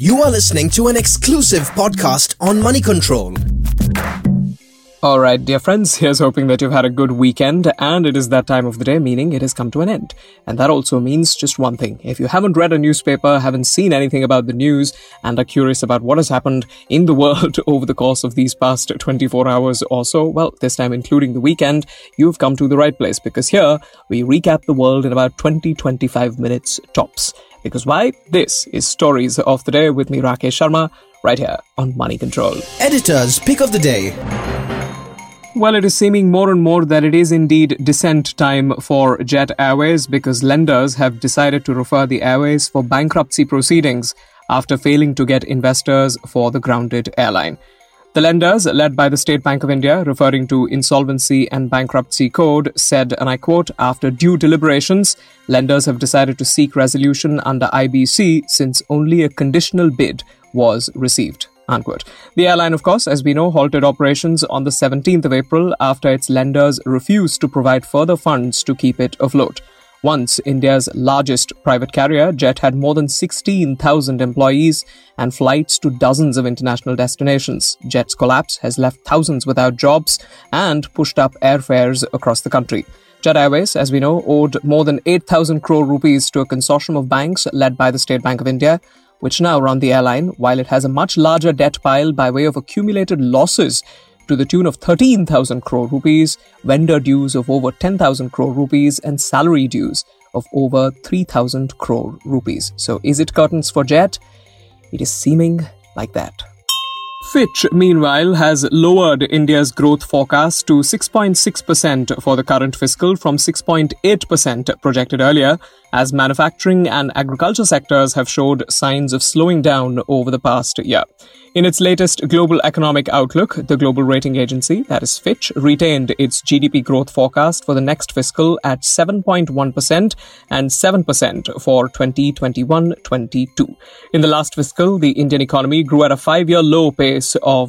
You are listening to an exclusive podcast on Money Control. Alright, dear friends, here's hoping that you've had a good weekend, and it is that time of the day, meaning it has come to an end. And that also means just one thing. If you haven't read a newspaper, haven't seen anything about the news, and are curious about what has happened in the world over the course of these past 24 hours or so, well, this time including the weekend, you've come to the right place, because here we recap the world in about 20-25 minutes tops. Because why? This is Stories of the Day with me, Rakesh Sharma, right here on Money Control. Editor's Pick of the Day. Well, it is seeming more and more that it is indeed descent time for Jet Airways because lenders have decided to refer the airways for bankruptcy proceedings after failing to get investors for the grounded airline. The lenders, led by the State Bank of India, referring to Insolvency and Bankruptcy Code, said, and I quote, "After due deliberations, lenders have decided to seek resolution under IBC since only a conditional bid was received." Unquote. The airline, of course, as we know, halted operations on the 17th of April after its lenders refused to provide further funds to keep it afloat. Once India's largest private carrier, Jet had more than 16,000 employees and flights to dozens of international destinations. Jet's collapse has left thousands without jobs and pushed up airfares across the country. Jet Airways, as we know, owed more than 8,000 crore rupees to a consortium of banks led by the State Bank of India, which now run the airline, while it has a much larger debt pile by way of accumulated losses to the tune of 13,000 crore rupees, vendor dues of over 10,000 crore rupees, and salary dues of over 3,000 crore rupees. So is it curtains for Jet? It is seeming like that. Fitch, meanwhile, has lowered India's growth forecast to 6.6% for the current fiscal from 6.8% projected earlier, as manufacturing and agriculture sectors have showed signs of slowing down over the past year. In its latest global economic outlook, the global rating agency, that is Fitch, retained its GDP growth forecast for the next fiscal at 7.1% and 7% for 2021-22. In the last fiscal, the Indian economy grew at a 5-year low pace of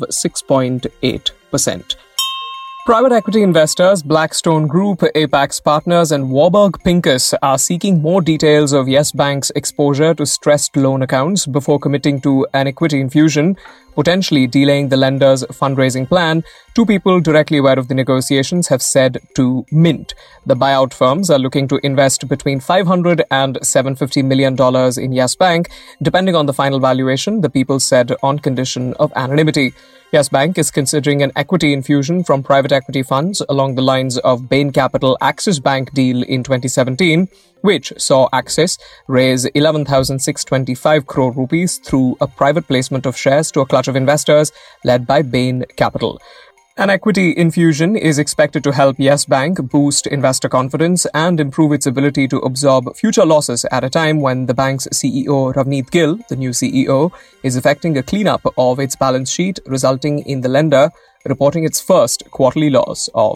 6.8%. Private equity investors Blackstone Group, Apax Partners and Warburg Pincus are seeking more details of Yes Bank's exposure to stressed loan accounts before committing to an equity infusion, potentially delaying the lender's fundraising plan. Two people directly aware of the negotiations have said to Mint. The buyout firms are looking to invest between $500 and $750 million in Yes Bank, depending on the final valuation, the people said, on condition of anonymity. Yes Bank is considering an equity infusion from private equity funds along the lines of Bain Capital Axis Bank deal in 2017, which saw Axis raise 11,625 crore rupees through a private placement of shares to a clutch of investors led by Bain Capital. An equity infusion is expected to help Yes Bank boost investor confidence and improve its ability to absorb future losses at a time when the bank's CEO Ravneet Gill, the new CEO, is effecting a cleanup of its balance sheet, resulting in the lender reporting its first quarterly loss of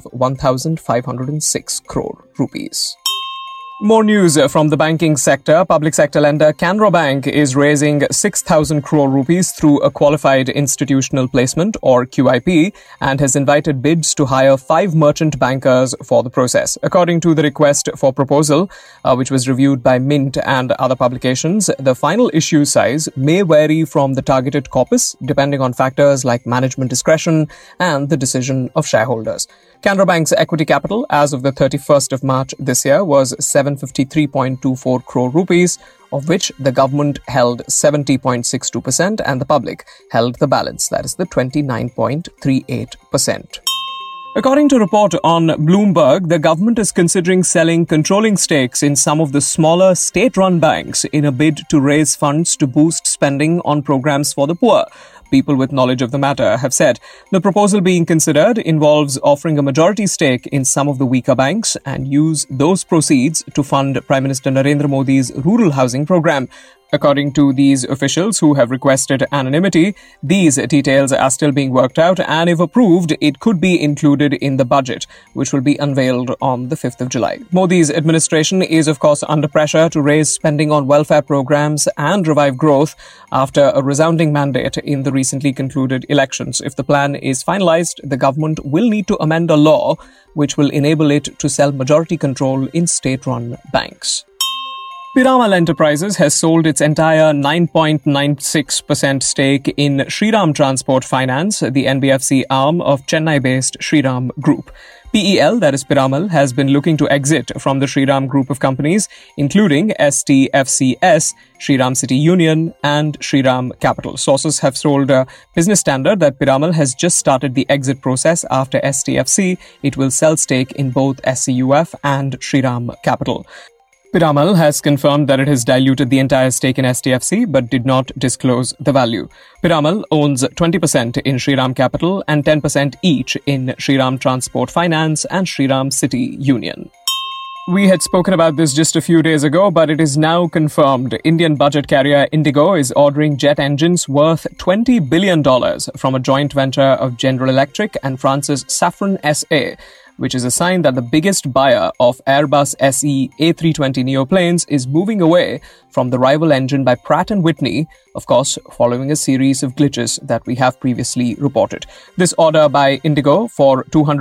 1,506 crore rupees. More news from the banking sector. Public sector lender Canara Bank is raising 6,000 crore rupees through a qualified institutional placement or QIP and has invited bids to hire 5 merchant bankers for the process. According to the request for proposal, which was reviewed by Mint and other publications, the final issue size may vary from the targeted corpus depending on factors like management discretion and the decision of shareholders. Canara Bank's equity capital as of the 31st of March this year was 753.24 crore rupees, of which the government held 70.62% and the public held the balance, that is the 29.38%. According to a report on Bloomberg, the government is considering selling controlling stakes in some of the smaller state-run banks in a bid to raise funds to boost spending on programs for the poor. People with knowledge of the matter have said the proposal being considered involves offering a majority stake in some of the weaker banks and use those proceeds to fund Prime Minister Narendra Modi's rural housing program. According to these officials who have requested anonymity, these details are still being worked out, and if approved, it could be included in the budget, which will be unveiled on the 5th of July. Modi's administration is, of course, under pressure to raise spending on welfare programs and revive growth after a resounding mandate in the recently concluded elections. If the plan is finalized, the government will need to amend a law which will enable it to sell majority control in state-run banks. Piramal Enterprises has sold its entire 9.96% stake in Shriram Transport Finance, the NBFC arm of Chennai-based Shriram Group. PEL, that is Piramal, has been looking to exit from the Shriram Group of companies, including STFCS, Shriram City Union, and Shriram Capital. Sources have told Business Standard that Piramal has just started the exit process after STFC. It will sell stake in both SCUF and Shriram Capital. Piramal has confirmed that it has diluted the entire stake in STFC but did not disclose the value. Piramal owns 20% in Shriram Capital and 10% each in Shriram Transport Finance and Shriram City Union. We had spoken about this just a few days ago, but it is now confirmed. Indian budget carrier Indigo is ordering jet engines worth $20 billion from a joint venture of General Electric and France's Safran SA, which is a sign that the biggest buyer of Airbus SE A320neo planes is moving away from the rival engine by Pratt & Whitney, of course, following a series of glitches that we have previously reported. This order by Indigo for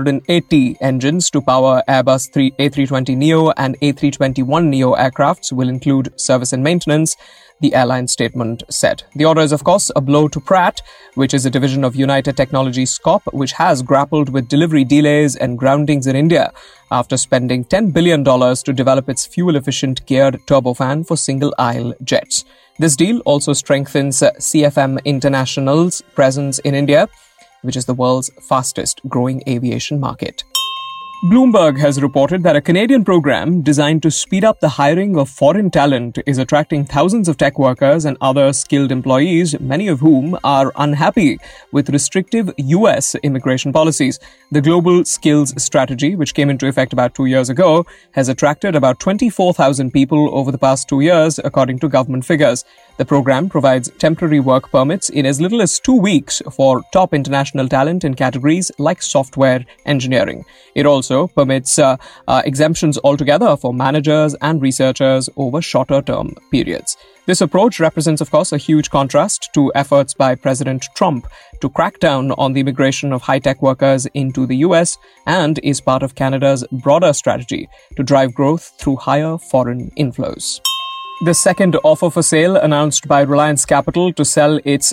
280 engines to power Airbus A320neo and A321neo aircrafts will include service and maintenance, the airline statement said. The order is, of course, a blow to Pratt, which is a division of United Technologies SCOP, which has grappled with delivery delays and groundings in India after spending $10 billion to develop its fuel-efficient geared turbofan for single-aisle jets. This deal also strengthens CFM International's presence in India, which is the world's fastest-growing aviation market. Bloomberg has reported that a Canadian program designed to speed up the hiring of foreign talent is attracting thousands of tech workers and other skilled employees, many of whom are unhappy with restrictive US immigration policies. The Global Skills Strategy, which came into effect about 2 years ago, has attracted about 24,000 people over the past 2 years, according to government figures. The program provides temporary work permits in as little as 2 weeks for top international talent in categories like software engineering. It also permits exemptions altogether for managers and researchers over shorter-term periods. This approach represents, of course, a huge contrast to efforts by President Trump to crack down on the immigration of high-tech workers into the US and is part of Canada's broader strategy to drive growth through higher foreign inflows. The second offer for sale announced by Reliance Capital to sell its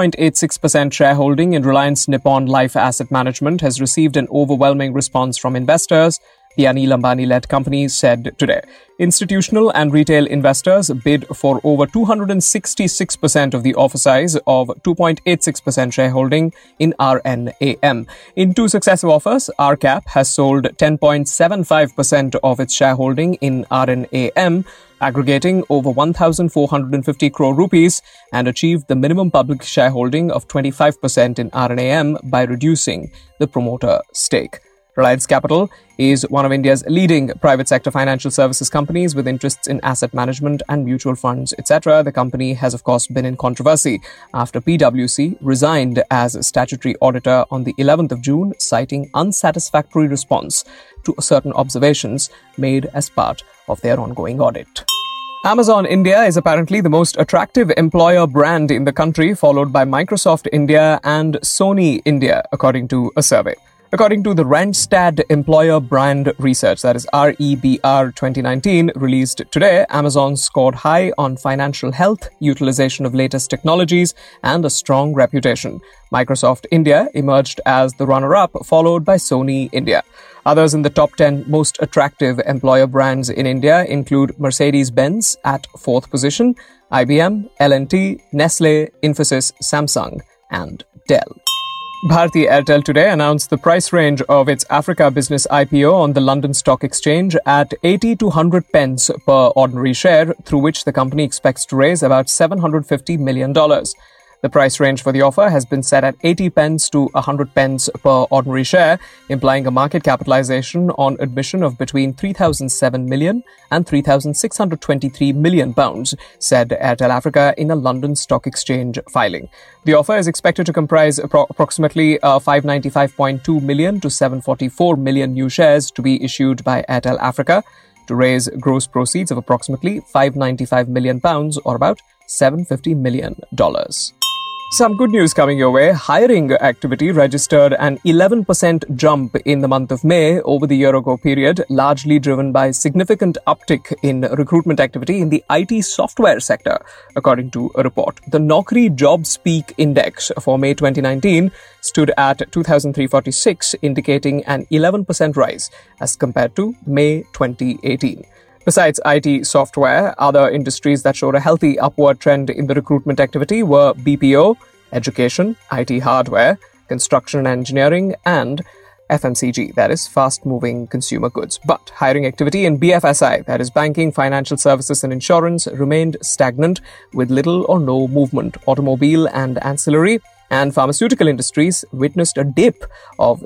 2.86% shareholding in Reliance Nippon Life Asset Management has received an overwhelming response from investors, the Anil Ambani-led company said today. Institutional and retail investors bid for over 266% of the offer size of 2.86% shareholding in RNAM. In two successive offers, RCAP has sold 10.75% of its shareholding in RNAM, aggregating over 1,450 crore rupees, and achieved the minimum public shareholding of 25% in RNAM by reducing the promoter stake. Reliance Capital is one of India's leading private sector financial services companies with interests in asset management and mutual funds, etc. The company has, of course, been in controversy after PwC resigned as statutory auditor on the 11th of June, citing unsatisfactory response to certain observations made as part of their ongoing audit. Amazon India is apparently the most attractive employer brand in the country, followed by Microsoft India and Sony India, according to a survey. According to the Randstad Employer Brand Research, that is REBR 2019, released today, Amazon scored high on financial health, utilization of latest technologies, and a strong reputation. Microsoft India emerged as the runner-up, followed by Sony India. Others in the top 10 most attractive employer brands in India include Mercedes-Benz at 4th position, IBM, L&T, Nestle, Infosys, Samsung, and Dell. Bharti Airtel today announced the price range of its Africa business IPO on the London Stock Exchange at 80 to 100 pence per ordinary share, through which the company expects to raise about $750 million. The price range for the offer has been set at 80 pence to 100 pence per ordinary share, implying a market capitalization on admission of between 3,007 million and 3,623 million pounds, said Airtel Africa in a London Stock Exchange filing. The offer is expected to comprise approximately 595.2 million to 744 million new shares to be issued by Airtel Africa to raise gross proceeds of approximately 595 million pounds, or about $750 million. Some good news coming your way. Hiring activity registered an 11% jump in the month of May over the year-ago period, largely driven by significant uptick in recruitment activity in the IT software sector, according to a report. The Naukri Jobs Peak Index for May 2019 stood at 2,346, indicating an 11% rise as compared to May 2018. Besides IT software, other industries that showed a healthy upward trend in the recruitment activity were BPO, education, IT hardware, construction and engineering, and FMCG, that is fast-moving consumer goods. But hiring activity in BFSI, that is banking, financial services and insurance, remained stagnant with little or no movement. Automobile and ancillary and pharmaceutical industries witnessed a dip of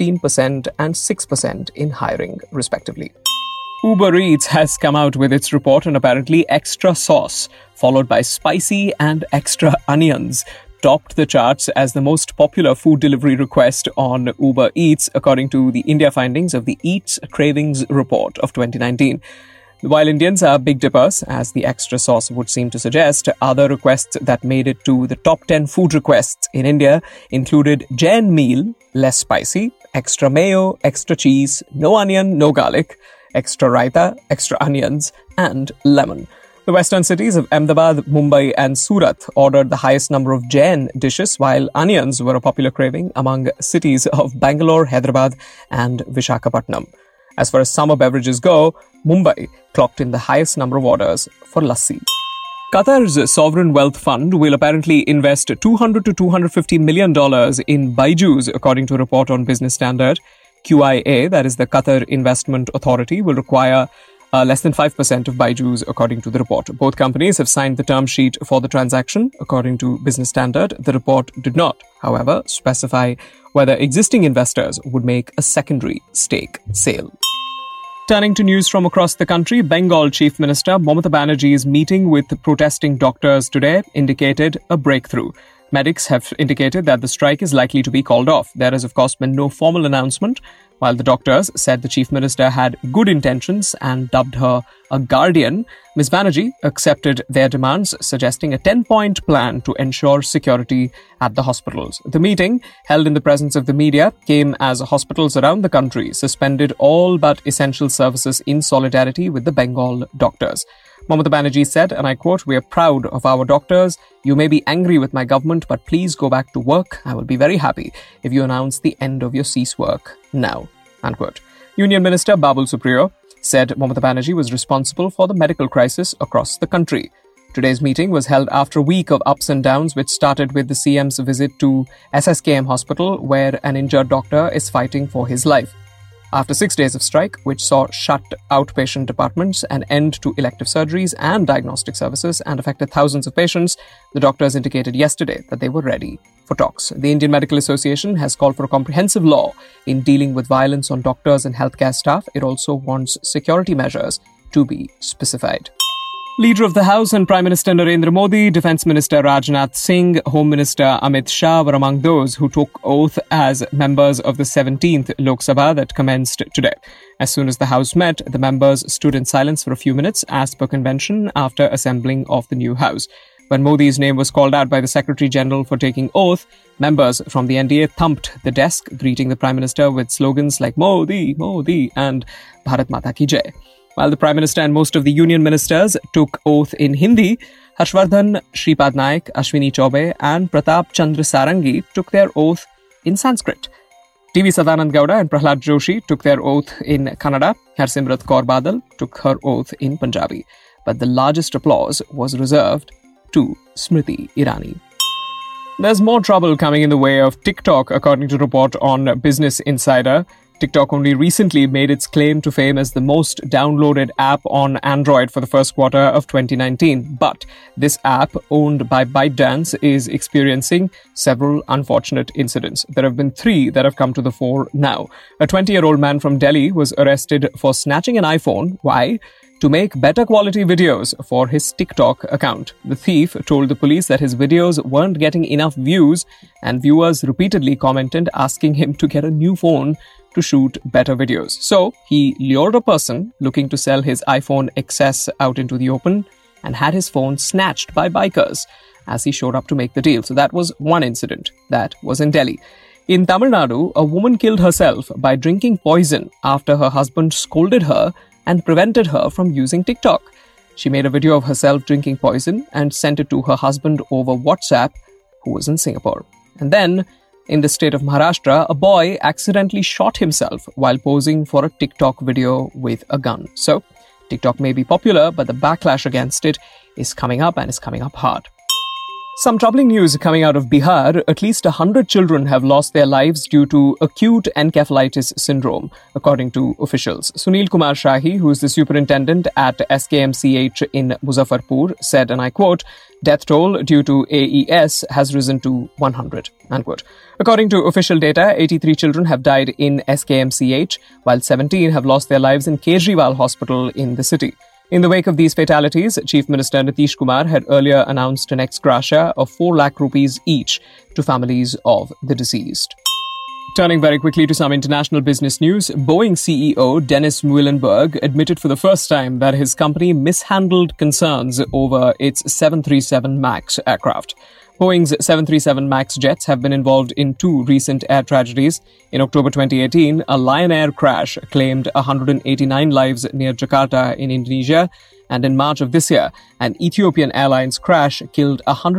16% and 6% in hiring, respectively. Uber Eats has come out with its report on apparently extra sauce, followed by spicy and extra onions, topped the charts as the most popular food delivery request on Uber Eats, according to the India findings of the Eats Cravings Report of 2019. While Indians are big dippers, as the extra sauce would seem to suggest, other requests that made it to the top 10 food requests in India included Jain meal, less spicy, extra mayo, extra cheese, no onion, no garlic, extra raita, extra onions, and lemon. The western cities of Ahmedabad, Mumbai, and Surat ordered the highest number of Jain dishes, while onions were a popular craving among cities of Bangalore, Hyderabad, and Visakhapatnam. As far as summer beverages go, Mumbai clocked in the highest number of orders for lassi. Qatar's sovereign wealth fund will apparently invest $200 to $250 million in Byju's, according to a report on Business Standard. QIA, that is the Qatar Investment Authority, will require less than 5% of Byju's, according to the report. Both companies have signed the term sheet for the transaction, according to Business Standard. The report did not, however, specify whether existing investors would make a secondary stake sale. Turning to news from across the country, Bengal Chief Minister Mamata Banerjee's meeting with protesting doctors today indicated a breakthrough. Medics have indicated that the strike is likely to be called off. There has, of course, been no formal announcement, while the doctors said the Chief Minister had good intentions and dubbed her a guardian. Ms. Banerjee accepted their demands, suggesting a 10-point plan to ensure security at the hospitals. The meeting, held in the presence of the media, came as hospitals around the country suspended all but essential services in solidarity with the Bengal doctors. Mamata Banerjee said, and I quote, "We are proud of our doctors. You may be angry with my government, but please go back to work. I will be very happy if you announce the end of your cease work now." Unquote. Union Minister Babul Supriyo said Mamata Banerjee was responsible for the medical crisis across the country. Today's meeting was held after a week of ups and downs, which started with the CM's visit to SSKM Hospital, where an injured doctor is fighting for his life. After 6 days of strike, which saw shut outpatient departments, an end to elective surgeries and diagnostic services, and affected thousands of patients, the doctors indicated yesterday that they were ready for talks. The Indian Medical Association has called for a comprehensive law in dealing with violence on doctors and healthcare staff. It also wants security measures to be specified. Leader of the House and Prime Minister Narendra Modi, Defence Minister Rajnath Singh, Home Minister Amit Shah were among those who took oath as members of the 17th Lok Sabha that commenced today. As soon as the House met, the members stood in silence for a few minutes as per convention after assembling of the new House. When Modi's name was called out by the Secretary General for taking oath, members from the NDA thumped the desk, greeting the Prime Minister with slogans like Modi, Modi and Bharat Mata Ki Jai. While the Prime Minister and most of the Union Ministers took oath in Hindi, Harshvardhan Shripad Naik, Ashwini Chaubey and Pratap Chandra Sarangi took their oath in Sanskrit. TV Sadanand Gowda and Prahlad Joshi took their oath in Kannada. Harsimrat Kaur Badal took her oath in Punjabi. But the largest applause was reserved to Smriti Irani. There's more trouble coming in the way of TikTok, according to a report on Business Insider. TikTok only recently made its claim to fame as the most downloaded app on Android for the first quarter of 2019. But this app, owned by ByteDance, is experiencing several unfortunate incidents. There have been 3 that have come to the fore now. A 20-year-old man from Delhi was arrested for snatching an iPhone. Why? To make better quality videos for his TikTok account. The thief told the police that his videos weren't getting enough views, and viewers repeatedly commented asking him to get a new phone to shoot better videos. So he lured a person looking to sell his iPhone XS out into the open. and had his phone snatched by bikers as he showed up to make the deal. So that was one incident. That was in Delhi. In Tamil Nadu, a woman killed herself by drinking poison after her husband scolded her and prevented her from using TikTok. She made a video of herself drinking poison and sent it to her husband over WhatsApp, who was in Singapore. And then, in the state of Maharashtra, a boy accidentally shot himself while posing for a TikTok video with a gun. So, TikTok may be popular, but the backlash against it is coming up, and is coming up hard. Some troubling news coming out of Bihar. At least 100 children have lost their lives due to acute encephalitis syndrome, according to officials. Sunil Kumar Shahi, who is the superintendent at SKMCH in Muzaffarpur, said, and I quote, "Death toll due to AES has risen to 100, unquote. According to official data, 83 children have died in SKMCH, while 17 have lost their lives in Kejriwal Hospital in the city. In the wake of these fatalities, Chief Minister Nitish Kumar had earlier announced an ex gratia of 4 lakh rupees each to families of the deceased. Turning very quickly to some international business news, Boeing CEO Dennis Muilenburg admitted for the first time that his company mishandled concerns over its 737 MAX aircraft. Boeing's 737 MAX jets have been involved in 2 recent air tragedies. In October 2018, a Lion Air crash claimed 189 lives near Jakarta in Indonesia. And in March of this year, an Ethiopian Airlines crash killed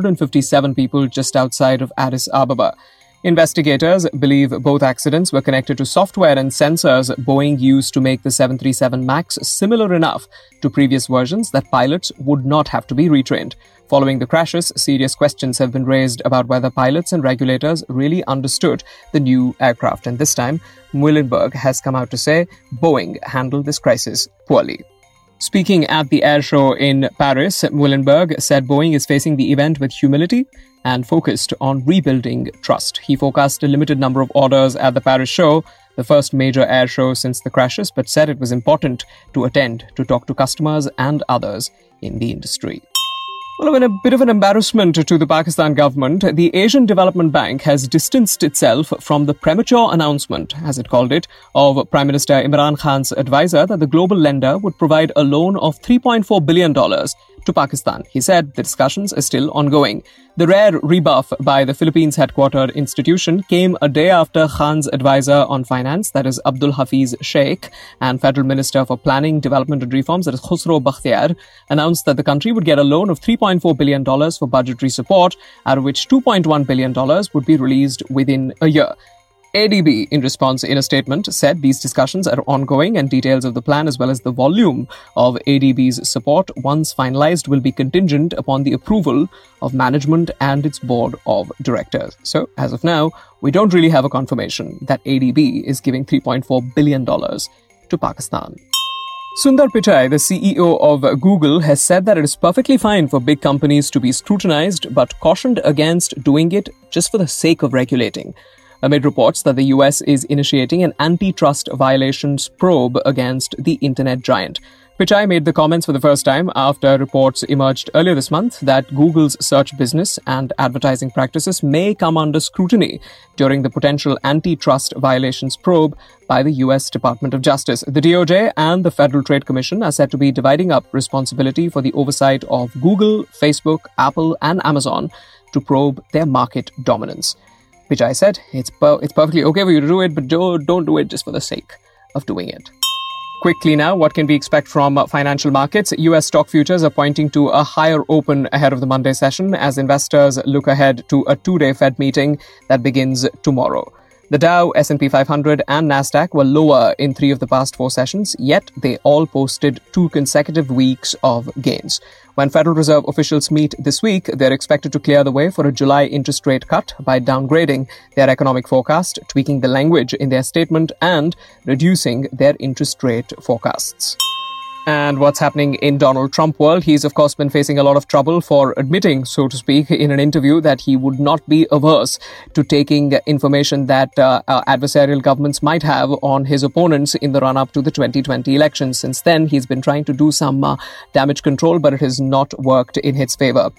157 people just outside of Addis Ababa. Investigators believe both accidents were connected to software and sensors Boeing used to make the 737 MAX similar enough to previous versions that pilots would not have to be retrained. Following the crashes, serious questions have been raised about whether pilots and regulators really understood the new aircraft. And this time, Muilenburg has come out to say Boeing handled this crisis poorly. Speaking at the air show in Paris, Muilenburg said Boeing is facing the event with humility and focused on rebuilding trust. He forecast a limited number of orders at the Paris show, the first major air show since the crashes, but said it was important to attend to talk to customers and others in the industry. Well, in a bit of an embarrassment to the Pakistan government, the Asian Development Bank has distanced itself from the premature announcement, as it called it, of Prime Minister Imran Khan's advisor that the global lender would provide a loan of $3.4 billion to Pakistan. He said the discussions are still ongoing. The rare rebuff by the Philippines-headquartered institution came a day after Khan's advisor on finance, that is Abdul Hafiz Sheikh, and Federal Minister for Planning, Development and Reforms, that is Khusro Bakhtiar, announced that the country would get a loan of $3.4 billion for budgetary support, out of which $2.1 billion would be released within a year. ADB, in response in a statement, said these discussions are ongoing and details of the plan as well as the volume of ADB's support, once finalized, will be contingent upon the approval of management and its board of directors. So, as of now, we don't really have a confirmation that ADB is giving $3.4 billion to Pakistan. Sundar Pichai, the CEO of Google, has said that it is perfectly fine for big companies to be scrutinized, but cautioned against doing it just for the sake of regulating, amid reports that the US is initiating an antitrust violations probe against the internet giant. Pichai made the comments for the first time after reports emerged earlier this month that Google's search business and advertising practices may come under scrutiny during the potential antitrust violations probe by the US Department of Justice. The DOJ and the Federal Trade Commission are said to be dividing up responsibility for the oversight of Google, Facebook, Apple, and Amazon to probe their market dominance. Pichai said, it's perfectly okay for you to do it, but don't do it just for the sake of doing it. Quickly now, what can we expect from financial markets? US stock futures are pointing to a higher open ahead of the Monday session as investors look ahead to a 2-day Fed meeting that begins tomorrow. The Dow, S&P 500 and Nasdaq were lower in 3 of the past 4 sessions, yet they all posted 2 consecutive weeks of gains. When Federal Reserve officials meet this week, they're expected to clear the way for a July interest rate cut by downgrading their economic forecast, tweaking the language in their statement, and reducing their interest rate forecasts. And what's happening in Donald Trump world? He's, of course, been facing a lot of trouble for admitting, so to speak, in an interview that he would not be averse to taking information that adversarial governments might have on his opponents in the run-up to the 2020 election. Since then, he's been trying to do some damage control, but it has not worked in his favor.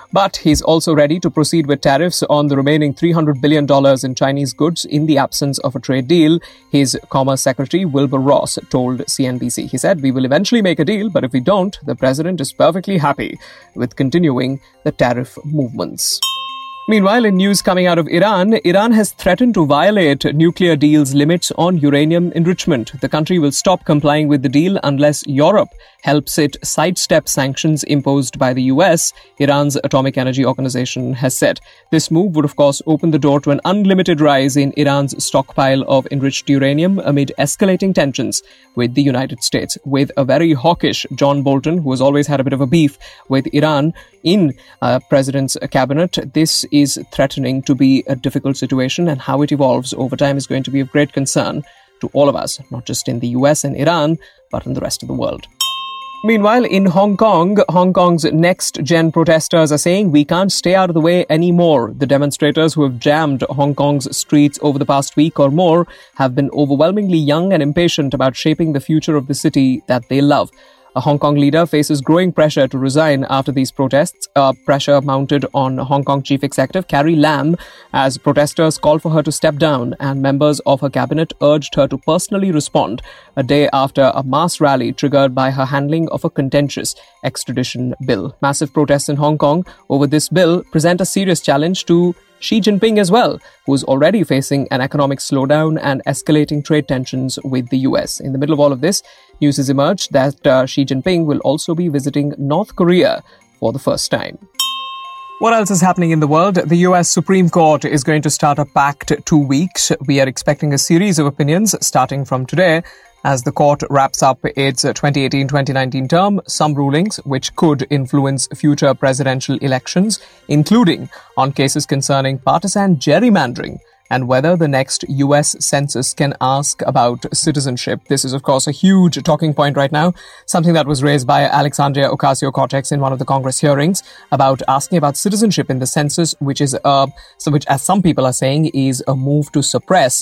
But he's also ready to proceed with tariffs on the remaining $300 billion in Chinese goods in the absence of a trade deal, his Commerce Secretary Wilbur Ross told CNBC. He said, "We will eventually make a deal, but if we don't, the president is perfectly happy with continuing the tariff movements." Meanwhile, in news coming out of Iran, Iran has threatened to violate nuclear deal's limits on uranium enrichment. The country will stop complying with the deal unless Europe helps it sidestep sanctions imposed by the US, Iran's Atomic Energy Organization has said. This move would, of course, open the door to an unlimited rise in Iran's stockpile of enriched uranium amid escalating tensions with the United States. With a very hawkish John Bolton, who has always had a bit of a beef with Iran in President's cabinet, this is threatening to be a difficult situation, and how it evolves over time is going to be of great concern to all of us, not just in the US and Iran, but in the rest of the world. Meanwhile, in Hong Kong, Hong Kong's next-gen protesters are saying we can't stay out of the way anymore. The demonstrators who have jammed Hong Kong's streets over the past week or more have been overwhelmingly young and impatient about shaping the future of the city that they love. A Hong Kong leader faces growing pressure to resign after these protests, pressure mounted on Hong Kong Chief Executive Carrie Lam as protesters called for her to step down and members of her cabinet urged her to personally respond a day after a mass rally triggered by her handling of a contentious extradition bill. Massive protests in Hong Kong over this bill present a serious challenge to Xi Jinping as well, who is already facing an economic slowdown and escalating trade tensions with the US. In the middle of all of this, news has emerged that Xi Jinping will also be visiting North Korea for the first time. What else is happening in the world? The US Supreme Court is going to start a packed 2 weeks. We are expecting a series of opinions starting from today as the court wraps up its 2018-2019 term, some rulings which could influence future presidential elections, including on cases concerning partisan gerrymandering and whether the next US census can ask about citizenship. This is, of course, a huge talking point right now, something that was raised by Alexandria Ocasio-Cortez in one of the Congress hearings about asking about citizenship in the census, which is, which, as some people are saying, is a move to suppress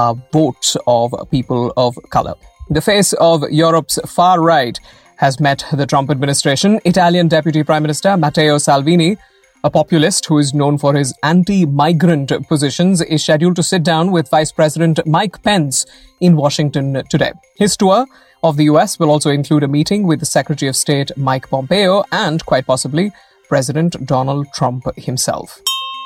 votes of people of color. The face of Europe's far right has met the Trump administration. Italian Deputy Prime Minister Matteo Salvini, a populist who is known for his anti-migrant positions, is scheduled to sit down with Vice President Mike Pence in Washington today. His tour of the US will also include a meeting with the Secretary of State Mike Pompeo and, quite possibly, President Donald Trump himself.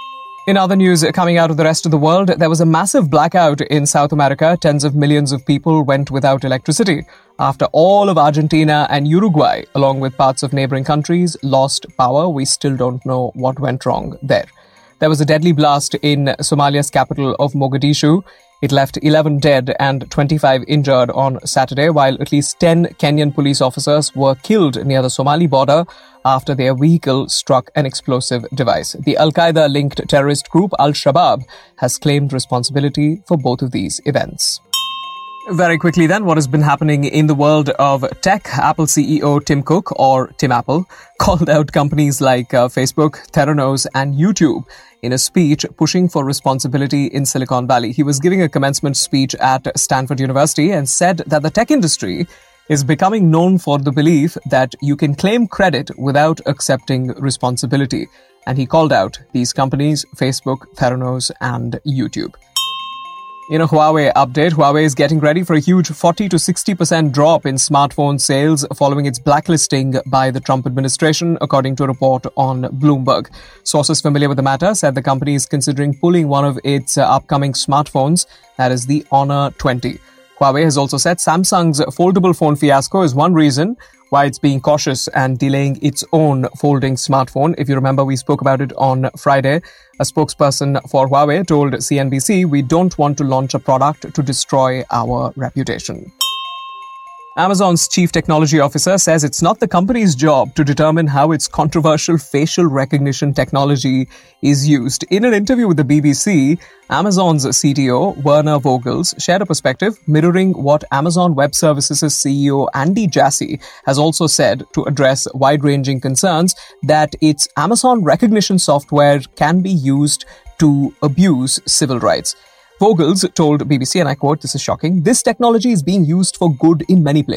In other news coming out of the rest of the world, there was a massive blackout in South America. Tens of millions of people went without electricity after all of Argentina and Uruguay, along with parts of neighboring countries, lost power. We still don't know what went wrong there. There was a deadly blast in Somalia's capital of Mogadishu. It left 11 dead and 25 injured on Saturday, while at least 10 Kenyan police officers were killed near the Somali border after their vehicle struck an explosive device. The Al-Qaeda-linked terrorist group Al-Shabaab has claimed responsibility for both of these events. Very quickly then, what has been happening in the world of tech? Apple CEO Tim Cook, or Tim Apple, called out companies like Facebook, Theranos, and YouTube in a speech pushing for responsibility in Silicon Valley. He was giving a commencement speech at Stanford University and said that the tech industry is becoming known for the belief that you can claim credit without accepting responsibility. And he called out these companies, Facebook, Theranos, and YouTube. In a Huawei update, Huawei is getting ready for a huge 40 to 60% drop in smartphone sales following its blacklisting by the Trump administration, according to a report on Bloomberg. Sources familiar with the matter said the company is considering pulling one of its upcoming smartphones, that is the Honor 20. Huawei has also said Samsung's foldable phone fiasco is one reason why it's being cautious and delaying its own folding smartphone. If you remember, we spoke about it on Friday. A spokesperson for Huawei told CNBC, "We don't want to launch a product to destroy our reputation." Amazon's chief technology officer says it's not the company's job to determine how its controversial facial recognition technology is used. In an interview with the BBC, Amazon's CTO, Werner Vogels, shared a perspective mirroring what Amazon Web Services CEO Andy Jassy has also said to address wide-ranging concerns that its Amazon recognition software can be used to abuse civil rights. Vogels told BBC, and I quote, "This is shocking. This technology is being used for good in many places.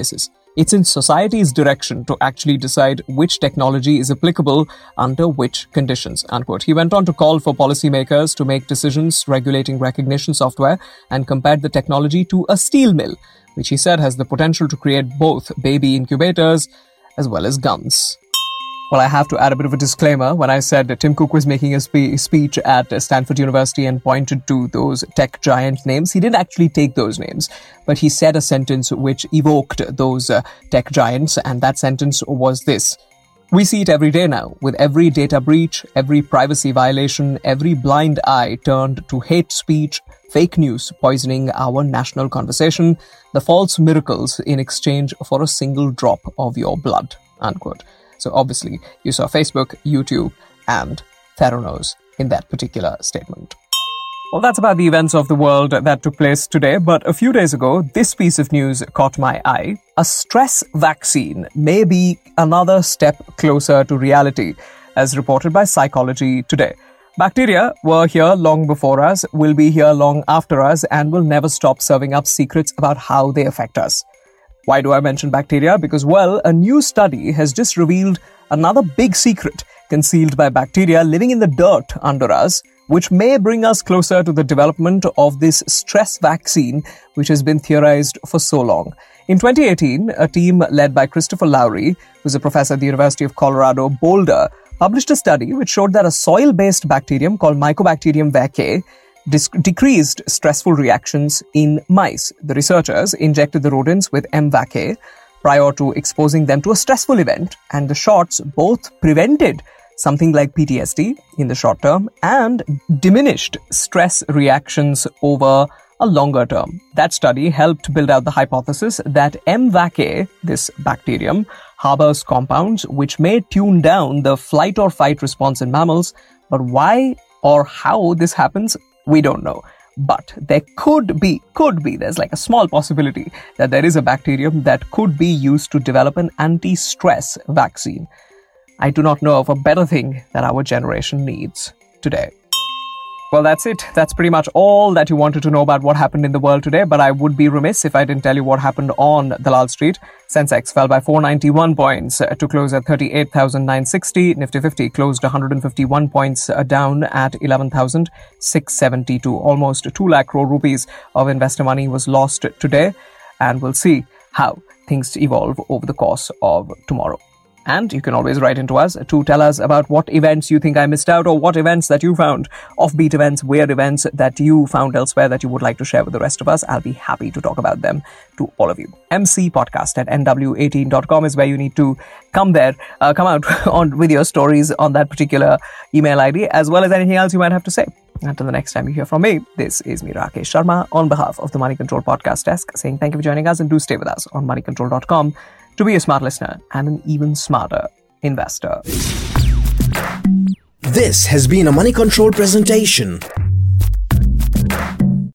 It's in society's direction to actually decide which technology is applicable under which conditions, unquote. He went on to call for policymakers to make decisions regulating recognition software and compared the technology to a steel mill, which he said has the potential to create both baby incubators as well as guns. Well, I have to add a bit of a disclaimer. When I said that Tim Cook was making a speech at Stanford University and pointed to those tech giant names, he didn't actually take those names, but he said a sentence which evoked those tech giants, and that sentence was this. We see it every day now, with every data breach, every privacy violation, every blind eye turned to hate speech, fake news poisoning our national conversation, the false miracles in exchange for a single drop of your blood, unquote. So obviously, you saw Facebook, YouTube, and Theranos in that particular statement. Well, that's about the events of the world that took place today, but a few days ago, this piece of news caught my eye. A stress vaccine may be another step closer to reality, as reported by Psychology Today. Bacteria were here long before us, will be here long after us, and will never stop serving up secrets about how they affect us. Why do I mention bacteria? Because, well, a new study has just revealed another big secret concealed by bacteria living in the dirt under us, which may bring us closer to the development of this stress vaccine, which has been theorized for so long. In 2018, a team led by Christopher Lowry, who's a professor at the University of Colorado, Boulder, published a study which showed that a soil-based bacterium called Mycobacterium vaccae decreased stressful reactions in mice. The researchers injected the rodents with M. vaccae prior to exposing them to a stressful event, and the shots both prevented something like PTSD in the short term and diminished stress reactions over a longer term. That study helped build out the hypothesis that M. vaccae, this bacterium, harbors compounds which may tune down the flight or fight response in mammals, but why or how this happens, we don't know. But there could be, there's like a small possibility that there is a bacterium that could be used to develop an anti-stress vaccine. I do not know of a better thing that our generation needs today. Well, that's it. That's pretty much all that you wanted to know about what happened in the world today, but I would be remiss if I didn't tell you what happened on Dalal Street. Sensex fell by 491 points to close at 38,960. Nifty 50 closed 151 points down at 11,672. Almost 2 lakh crore rupees of investor money was lost today, and we'll see how things evolve over the course of tomorrow. And you can always write into us to tell us about what events you think I missed out or what events that you found, offbeat events, weird events that you found elsewhere that you would like to share with the rest of us. I'll be happy to talk about them to all of you. mcpodcast@nw18.com is where you need to come out with your stories on that particular email ID, as well as anything else you might have to say. Until the next time you hear from me, this is me, Rakesh Sharma, on behalf of the Money Control Podcast Desk, saying thank you for joining us and do stay with us on moneycontrol.com to be a smart listener and an even smarter investor. This has been a Money Control presentation